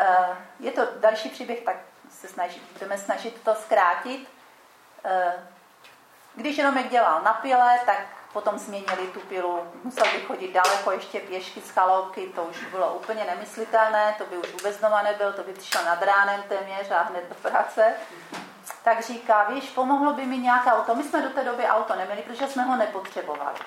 je to další příběh, tak budeme snažit to zkrátit. Když Romek dělal na pile, tak potom změnili tu pilu, musel by chodit daleko ještě pěšky z chaloupky, to už bylo úplně nemyslitelné, to by už vůbec doma nebyl, to by přišel nad ránem téměř a hned do práce. Tak říká, víš, pomohlo by mi nějaké auto. My jsme do té doby auto neměli, protože jsme ho nepotřebovali.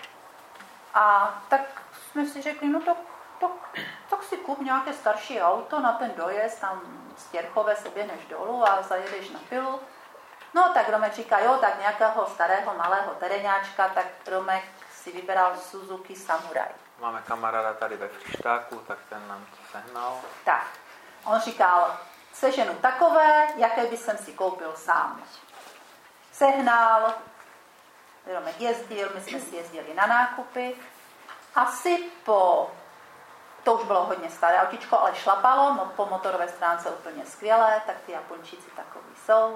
A tak jsme si řekli, no tak si kup nějaké starší auto na ten dojezd, tam z Těrchové se běhneš dolů a zajedeš na pilu. No tak Romek říká, jo, tak nějakého starého malého tereňáčka, tak Romek si vybral Suzuki Samurai. Máme kamaráda tady ve Frištáku, tak ten nám to sehnal. Tak, on říkal, seženu takové, jaké by jsem si koupil sám. Sehnal, Romek jezdil, my jsme si jezdili na nákupy. Asi to už bylo hodně staré autičko, ale šlapalo, po motorové stránce úplně skvělé, tak ty Japončíci takový jsou.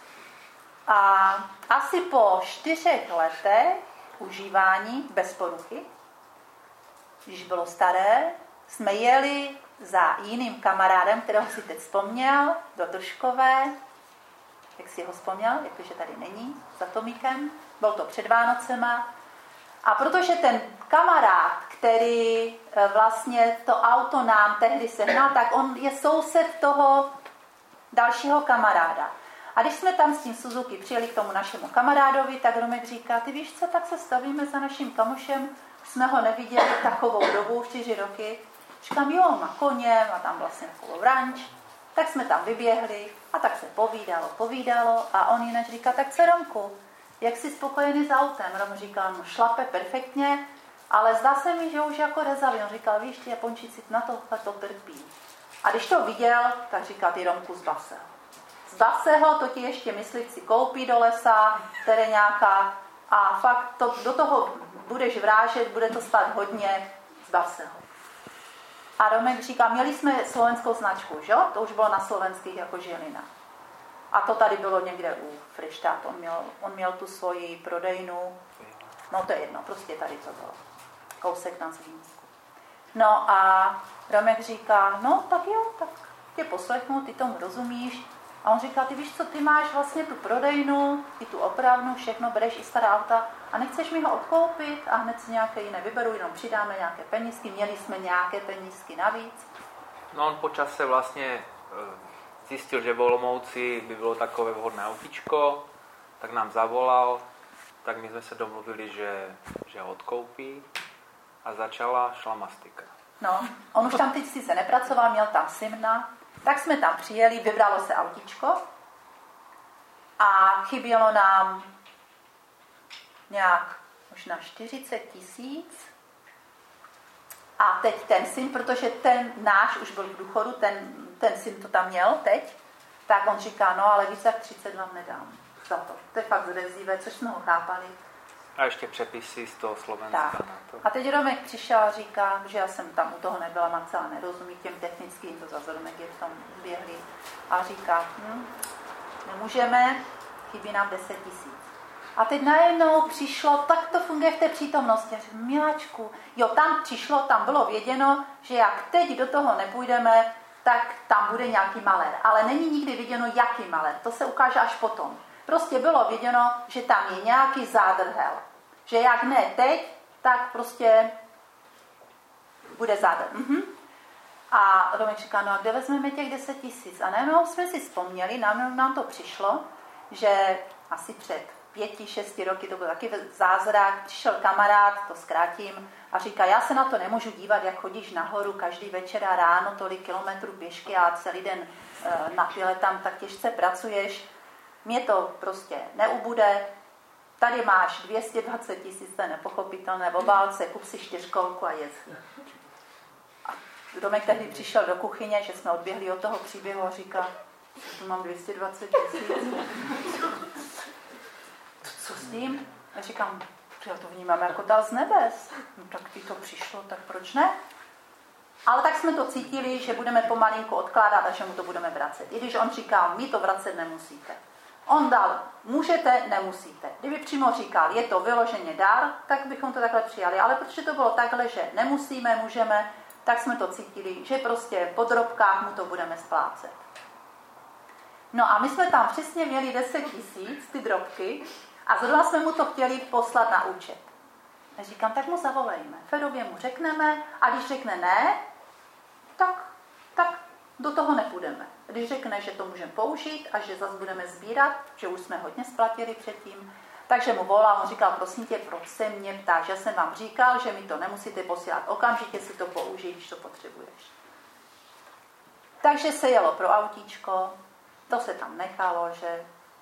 A asi po 4 letech užívání bez poruchy, když bylo staré, jsme jeli za jiným kamarádem, kterého si teď vzpomněl, do Držkové. Jak si ho vzpomněl, jakože tady není, za Tomíkem. Byl to před Vánocema. A protože ten kamarád, který vlastně to auto nám tehdy sehnal, tak on je soused toho dalšího kamaráda. A když jsme tam s tím Suzuki přijeli k tomu našemu kamarádovi, tak Romek říká, ty víš co, tak se stavíme za naším kamošem, jsme ho neviděli takovou dobu, 4 roky. Říkám, jo, má koně, má tam vlastně takovou ranč. Tak jsme tam vyběhli a tak se povídalo a on jinak říká, tak co Romku, jak jsi spokojený s autem? Rom říkal, no šlape perfektně, ale zdá se mi, že už jako rezavý. On říkal, víš, ti Japončíci na to trpí. A když to viděl, tak říká, ty Romku, zbav se ho. Zbav se ho, to ti ještě myslivci koupí do lesa, tereňáka a fakt do toho budeš vrážet, bude to stát hodně, zbav se ho. A Romek říká, měli jsme slovenskou značku, že? To už bylo na slovenských jako Žilina. A to tady bylo někde u Frištát, on měl tu svoji prodejnu, no to je jedno, prostě tady to bylo. Kousek na Zlínsku. No a Romek říká, no tak jo, tak tě poslechnu, ty tomu rozumíš. A on říká, ty víš co, ty máš vlastně tu prodejnu, i tu opravnu, všechno, bereš i stará auta a nechceš mi ho odkoupit a hned si nějaké jiné vyberu, jenom přidáme nějaké penízky, měli jsme nějaké penízky navíc. No on po čase vlastně zjistil, že v Olomouci by bylo takové vhodné autíčko, tak nám zavolal, tak my jsme se domluvili, že ho odkoupí a začala šlamastika. No, on už tam teď si se nepracoval, měl tam Simna, tak jsme tam přijeli, vybralo se autíčko a chybělo nám nějak možná 40 000. A teď ten syn, protože ten náš už byl v důchodu, ten syn to tam měl teď, tak on říká, no ale víc jak 30 vám nedám za to. To je fakt zrezivé, což jsme ho chápali. A ještě přepisy z toho Slovenska. Tak. Na to. A teď Romek přišel a říká, že já jsem tam u toho nebyla, Marcela nerozumí těm technickým, to zase Romek je v tom běhlý. A říká, nemůžeme, chybí nám 10 000. A teď najednou přišlo, tak to funguje v té přítomnosti. Já říkám, miláčku, jo, tam bylo věděno, že jak teď do toho nepůjdeme, tak tam bude nějaký malér. Ale není nikdy viděno, jaký malér. To se ukáže až potom. Prostě bylo viděno, že tam je nějaký zádrhel. Že jak ne teď, tak prostě bude zádrhel. A Romek říká, no a kde vezmeme těch 10 000? A najednou jsme si vzpomněli, nám to přišlo, že asi před 5-6 roky, to byl taky zázrak, přišel kamarád, to zkrátím, a říká, já se na to nemůžu dívat, jak chodíš nahoru každý večer a ráno tolik kilometrů pěšky a celý den na pile tam tak těžce pracuješ. Mně to prostě neubude. Tady máš 220 000, to je nepochopitelné, v obálce, kup si 4kolku a jezd. A Romek tehdy přišel do kuchyně, že jsme odběhli od toho příběhu a říká, tu mám 220 000. Co s tím? A říkám, já to vnímám jako dal z nebes. No tak ty to přišlo, tak proč ne? Ale tak jsme to cítili, že budeme pomalinku odkládat a že mu to budeme vracet. I když on říkal, my to vracet nemusíte. On dal, můžete, nemusíte. Kdyby přímo říkal, je to vyloženě dar, tak bychom to takhle přijali. Ale protože to bylo takhle, že nemusíme, můžeme, tak jsme to cítili, že prostě po drobkách mu to budeme splácet. No a my jsme tam přesně měli 10 000, ty drobky, a zrovna jsme mu to chtěli poslat na účet. A říkám, tak mu zavolejme. Ferově mu řekneme, a když řekne ne, tak do toho nepůjdeme. Když řekne, že to můžeme použít a že zase budeme sbírat, že už jsme hodně splatili předtím, takže mu volal, on říkal, prosím tě, proč se mě ptáš, já jsem vám říkal, že mi to nemusíte posílat, okamžitě si to použij, když to potřebuješ. Takže se jelo pro autíčko, to se tam nechalo, že...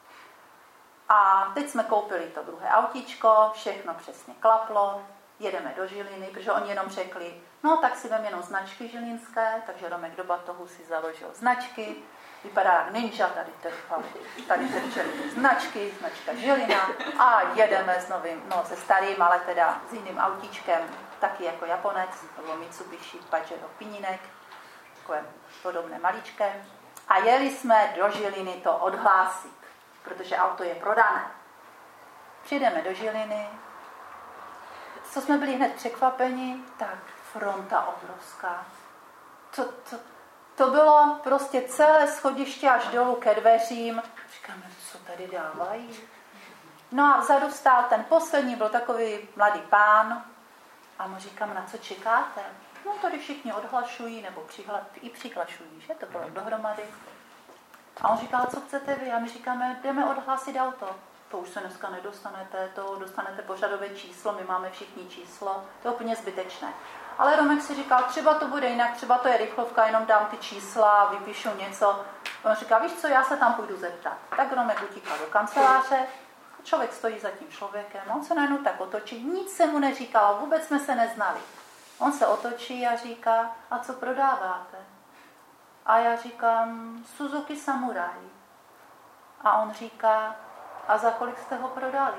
A teď jsme koupili to druhé autíčko, všechno přesně klaplo, jedeme do Žiliny, protože oni jenom řekli, no tak si vem jenom značky žilinské, takže Romek do batohu si založil značky, vypadá jak ninja, tady trčeli značky, značka Žilina a jedeme s novým, no se starým, ale teda s jiným autíčkem, taky jako Japonec, nebo Mitsubishi Pajero Pininek, takové podobné maličké. A jeli jsme do Žiliny to odhlásit, protože auto je prodané. Přijdeme do Žiliny, co jsme byli hned překvapeni, tak fronta obrovská. To bylo prostě celé schodiště až dolů ke dveřím. Říkáme, co tady dávají? No a vzadu stál ten poslední, byl takový mladý pán. A mu říkám, na co čekáte? No tady všichni odhlašují, nebo přihlašují, že? To bylo dohromady. A on říkal, co chcete vy? A my říkáme, jdeme odhlásit auto. To už se dneska nedostanete, to dostanete pořadové číslo, my máme všichni číslo, to je úplně zbytečné. Ale Romek si říkal, třeba to bude jinak, třeba to je rychlovka, jenom dám ty čísla a vypíšu něco. On říká, víš co, já se tam půjdu zeptat. Tak Romek utíkal do kanceláře, člověk stojí za tím člověkem, on se najednou tak otočí, nic se mu neříkalo, vůbec jsme se neznali. On se otočí a říká, a co prodáváte? A já říkám, Suzuki Samurai. A on říká, a za kolik jste ho prodali?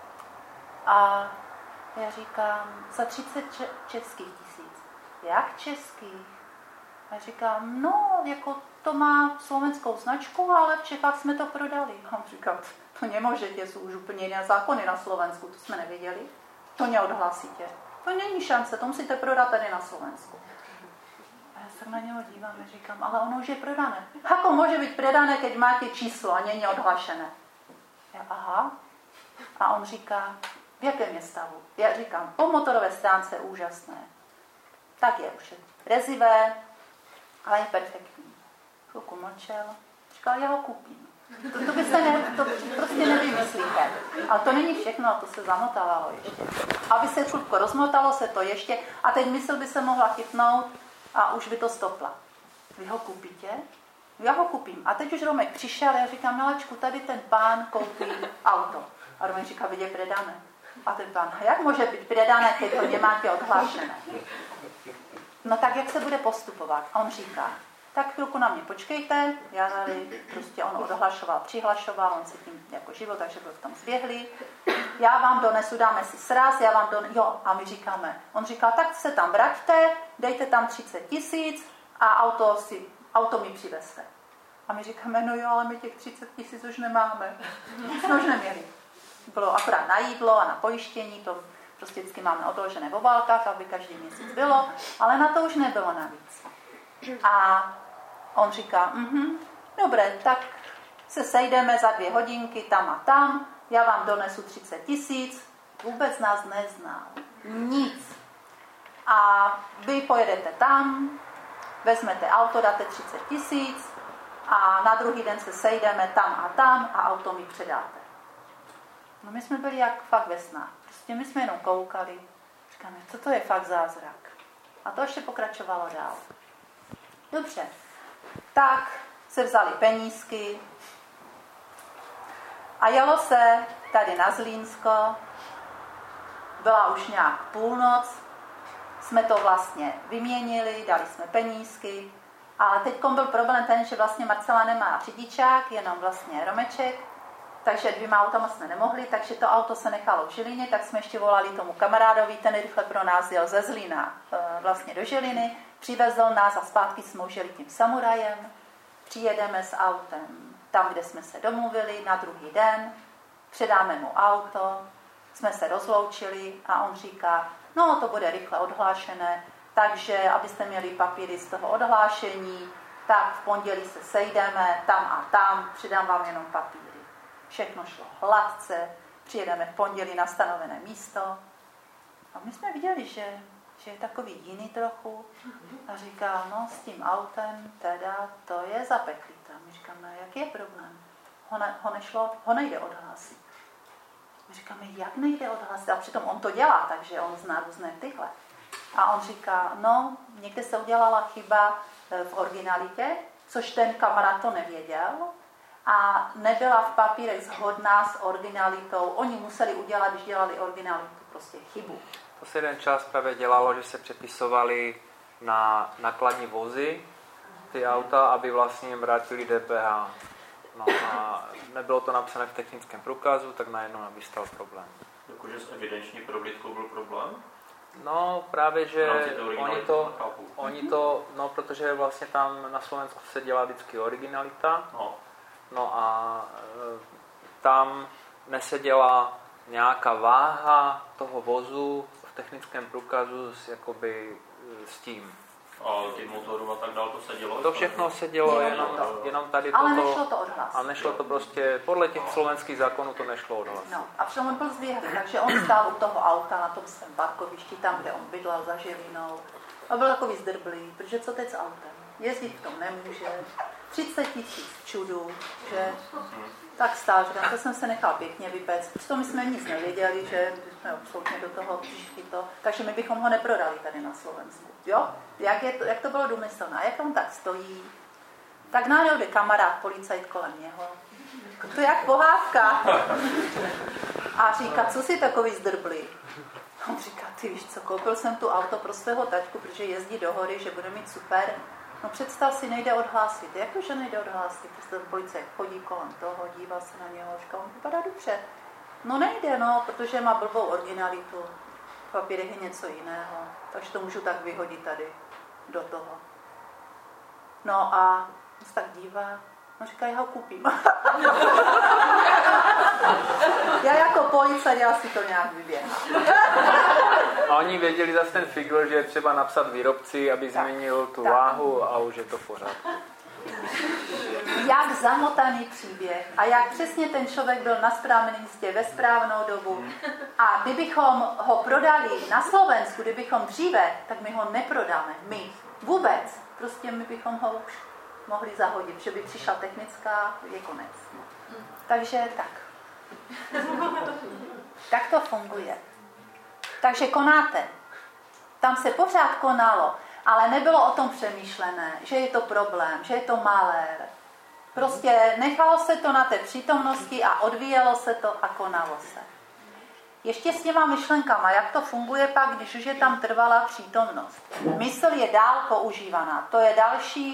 A já říkám, za 30 českých tisíc. Jak českých? A říkám, no, jako to má slovenskou značku, ale v Čechách jsme to prodali. A on říká, to nemůžete, jsou už úplně jiné zákony na Slovensku, to jsme nevěděli. To neodhlásíte. To není šance, to musíte prodat tady na Slovensku. A já se na něho dívám a říkám, ale ono už je prodané. Ako může být prodané, keď máte číslo a není odhlašené? Já, aha. A on říká, v jakém je stavu? Já říkám, po motorové stránce úžasné. Tak je už rezivé, ale je perfektní. Chvilku mlčel, říkal, já ho koupím. To prostě nevymyslíte. Ale to není všechno, to se zamotávalo ještě. Aby se chvilku rozmotalo se to ještě a teď mysl by se mohla chytnout a už by to stopla. Vy ho koupíte? Já ho koupím. A teď už Romek přišel, já říkám, Miláčku, tady ten pán koupí auto. A Romek říká, vidě predané. A ten pán, jak může být predané, keď to nemáte odhlášené? No tak jak se bude postupovat? A on říká, tak chvilku na mě počkejte, já tady prostě on odhlašoval, přihlašoval, on si tím jako život, takže byl v tom zběhlý. Já vám donesu, dáme si sraz, já vám donesu, jo, a my říkáme, on říká, tak se tam vraťte, dejte tam 30 000 a auto mi přivezte. A my říkáme, no jo, ale my těch 30 000 už nemáme. Jsme už neměli. Bylo akorát na jídlo a na pojištění, to prostě vždycky máme odložené v obálkách, aby každý měsíc bylo, ale na to už nebylo navíc. A on říká, dobré, tak se sejdeme za 2 hodinky tam a tam, já vám donesu 30 000, vůbec nás neznal, nic. A vy pojedete tam, vezmete auto, dáte 30 000 a na druhý den se sejdeme tam a auto mi předáte. No my jsme byli jak fakt ve snách. Prostě my jsme jenom koukali. Říkáme, co to je fakt zázrak. A to ještě pokračovalo dál. Dobře. Tak se vzali penízky a jelo se tady na Zlínsko. Byla už nějak půlnoc. Jsme to vlastně vyměnili, dali jsme penízky. A teď byl problém ten, že vlastně Marcela nemá řidičák, jenom vlastně Romeček. Takže 2 autama jsme nemohli, takže to auto se nechalo v Žilině, tak jsme ještě volali tomu kamarádovi, ten rychle pro nás jel ze Zlína vlastně do Žiliny, přivezl nás a zpátky jsme už jeli tím Samurajem, přijedeme s autem tam, kde jsme se domluvili na druhý den, předáme mu auto, jsme se rozloučili a on říká, no to bude rychle odhlášené, takže abyste měli papíry z toho odhlášení, tak v pondělí se sejdeme tam a tam, přidám vám jenom papíry. Všechno šlo hladce, přijedeme v pondělí na stanovené místo. A my jsme viděli, že je takový jiný trochu. A říká, no s tím autem teda to je zapeklité. My říkáme, jaký je problém? Ho nejde odhlásit. My říkáme, jak nejde odhlásit? A přitom on to dělá, takže on zná různé tyhle. A on říká, no, někde se udělala chyba v originalitě, což ten kamarád to nevěděl a nebyla v papírech shodná s originalitou. Oni museli udělat, když dělali originalitu, prostě chybu. To se jeden čas právě dělalo, že se přepisovali na nákladní vozy ty auta, aby vlastně jim vrátili DPH. No a nebylo to napsané v technickém průkazu, tak najednou nabystal problém. Jakože s evidenční prohlídkou byl problém? No právě, že oni to, no protože vlastně tam na Slovensku se dělá vždycky originalita, no a tam neseděla nějaká váha toho vozu v technickém průkazu s tím. A těch motorů a tak dál to se dělo? To všechno se dělo, jenom tady ale toto. nešlo to odhlásit. A nešlo to prostě, podle těch slovenských zákonů to nešlo odhlásit. No, a přitom on byl zvěhlý, takže on stál u toho auta na tom svém parkovišti, tam, kde on bydlel za Žilinou. A byl takový zdrblý, protože co teď s autem? Jezdit v tom nemůže. 30 000 čudů, že tak stál, že to jsem se nechal pěkně vypéct. Přitom my jsme nic nevěděli, že jsme absolutně do toho přišli to. Takže my bychom ho neprodali tady na Slovensku. Jo? Jak to bylo důmyslné? A jak on tak stojí, tak najednou jde kamarád, policajt kolem něho. To je jak pohádka. A říká, co jsi takový zdrblý? On říká, ty víš co, koupil jsem tu auto pro svého taťku, protože jezdí do hory, že bude mít super. No představ si, nejde odhlásit. Jak to, že nejde odhlásit? Ten policajt chodí kolem toho, dívá se na něho, říká, on vypadá dobře. No nejde, no, protože má blbou originalitu. V papírech je něco jiného. Takže to můžu tak vyhodit tady do toho. No a on se tak dívá. No říká, já ho koupím. Já jako policajt, já si to nějak vyběhnu. A oni věděli zase ten figl, že je třeba napsat výrobci, aby změnil tu váhu a už je to v pořádku. Jak zamotaný příběh a jak přesně ten člověk byl na správném místě ve správnou dobu. A kdybychom ho prodali na Slovensku, kdybychom dříve, tak my ho neprodáme. My vůbec. Prostě my bychom ho už mohli zahodit, že by přišla technická, je konec. Takže tak. Tak to funguje. Takže konáte. Tam se pořád konalo, ale nebylo o tom přemýšlené, že je to problém, že je to malér. Prostě nechalo se to na té přítomnosti a odvíjelo se to a konalo se. Ještě s těma myšlenkama, jak to funguje pak, když už je tam trvalá přítomnost. Mysl je dál používaná. To je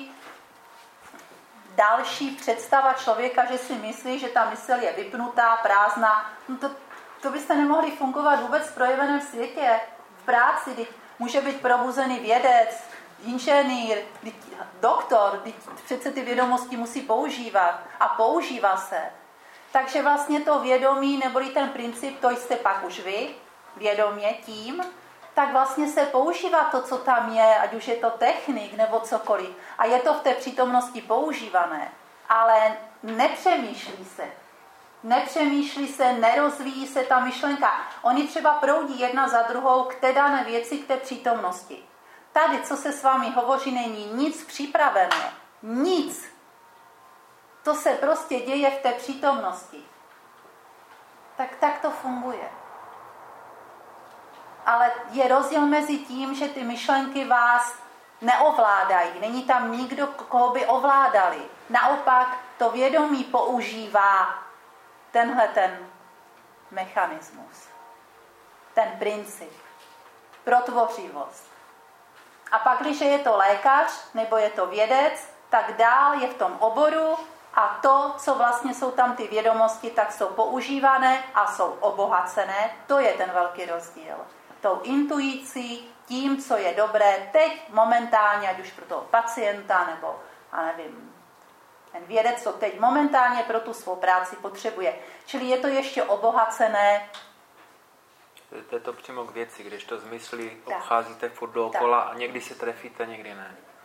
další představa člověka, že si myslí, že ta mysl je vypnutá, prázdná. No to byste nemohli fungovat vůbec v projeveném světě. V práci, kdy může být probuzený vědec, inženýr, doktor, přece ty vědomosti musí používat a používá se. Takže vlastně to vědomí, neboli ten princip, to jste pak už vy, vědomě tím, tak vlastně se používá to, co tam je, ať už je to technik nebo cokoliv. A je to v té přítomnosti používané, ale nepřemýšlí se, nerozvíjí se ta myšlenka. Oni třeba proudí jedna za druhou k té dané věci, k té přítomnosti. Tady, co se s vámi hovoří, není nic připravené. Nic. To se prostě děje v té přítomnosti. Tak to funguje. Ale je rozdíl mezi tím, že ty myšlenky vás neovládají. Není tam nikdo, koho by ovládali. Naopak to vědomí používá tenhle ten mechanismus. Ten princip. Pro tvořivost. A pak, když je to lékař nebo je to vědec, tak dál je v tom oboru a to, co vlastně jsou tam ty vědomosti, tak jsou používané a jsou obohacené. To je ten velký rozdíl. Tou intuicí, tím, co je dobré teď momentálně, ať už pro toho pacienta nebo, a nevím, ten vědec, co teď momentálně pro tu svou práci potřebuje. Čili je to ještě obohacené Je to přímo k věci, když to zmyslí, Tak. obcházíte furt dookola a někdy se trefíte, někdy ne.